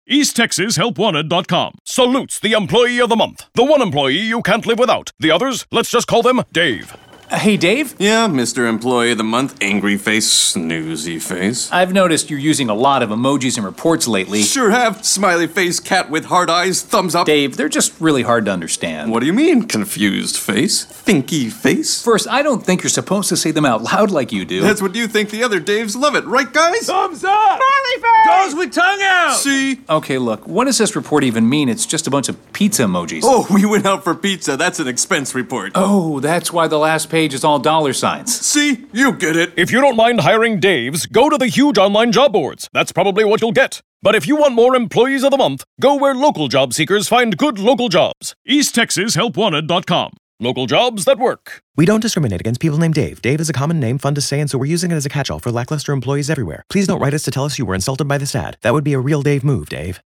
EastTexasHelpWanted.com salutes the Employee of the Month. The one employee you can't live without. The others, let's just call them Dave. Hey, Dave? Yeah, Mr. Employee of the Month, angry face, snoozy face. I've noticed you're using a lot of emojis in reports lately. Sure have. Smiley face, cat with hard eyes, thumbs up. Dave, they're just really hard to understand. What do you mean, confused face? Thinky face? First, I don't think you're supposed to say them out loud like you do. That's what you think. The other Daves love it, right, guys? Thumbs up! Smiley face! Goes with tongue out! See? Okay, look, what does this report even mean? It's just a bunch of pizza emojis. Oh, we went out for pizza. That's an expense report. Oh, that's why the last page is all dollar signs. See? You get it. If you don't mind hiring Daves, go to the huge online job boards. That's probably what you'll get. But if you want more Employees of the Month, go where local job seekers find good local jobs. EastTexasHelpWanted.com. Local jobs that work. We don't discriminate against people named Dave. Dave is a common name, fun to say, and so we're using it as a catch-all for lackluster employees everywhere. Please don't write us to tell us you were insulted by this ad. That would be a real Dave move, Dave.